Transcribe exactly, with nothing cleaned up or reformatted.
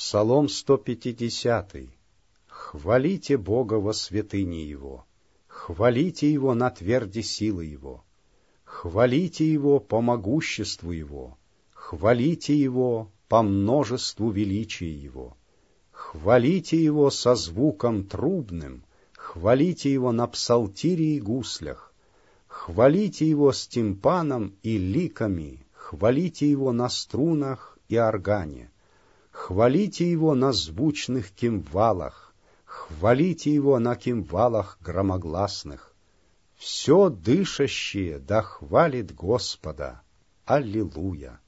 Псалом сто пятидесятый. Хвалите Бога во святыне Его, хвалите Его на тверди силы Его, хвалите Его по могуществу Его, хвалите Его по множеству величия Его, хвалите Его со звуком трубным, хвалите Его на псалтире и гуслях, хвалите Его с тимпаном и ликами, хвалите Его на струнах и органе, хвалите Его на звучных кимвалах, хвалите Его на кимвалах громогласных. Все дышащее да хвалит Господа. Аллилуйя!